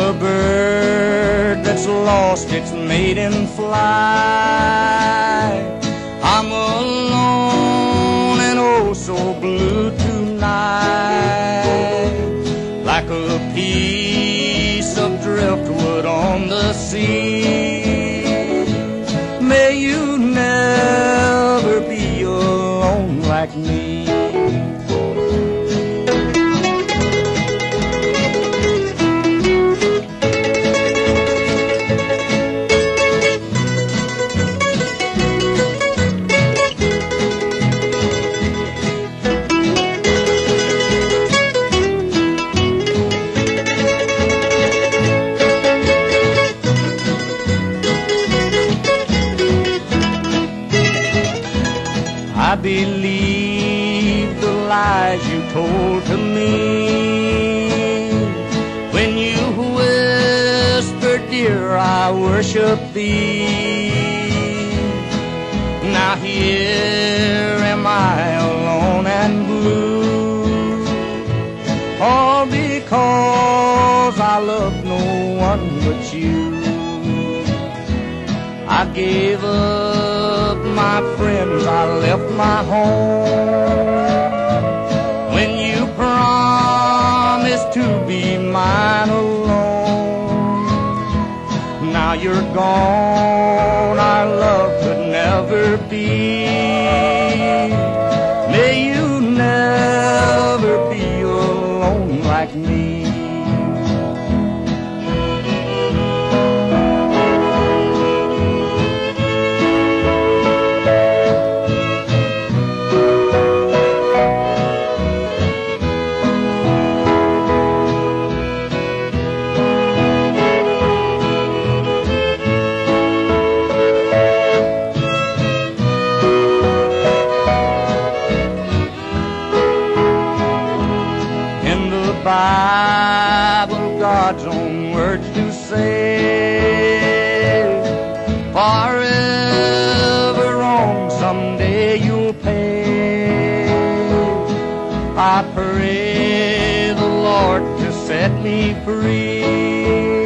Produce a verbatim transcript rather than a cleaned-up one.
a bird that's lost its maiden flight. I'm alone and oh so blue tonight, like a piece of driftwood on the sea. May you never be alone like me. I believe the lies you told to me when you whispered, dear, I worship thee. Now here am I alone and blue, all because I love no one but you. I gave up my friends, I left my home, when you promised to be mine alone. Now you're gone, our love could never be. May you never be alone like me. Bible, God's own words do say, forever wrong, someday you'll pay. I pray the Lord to set me free.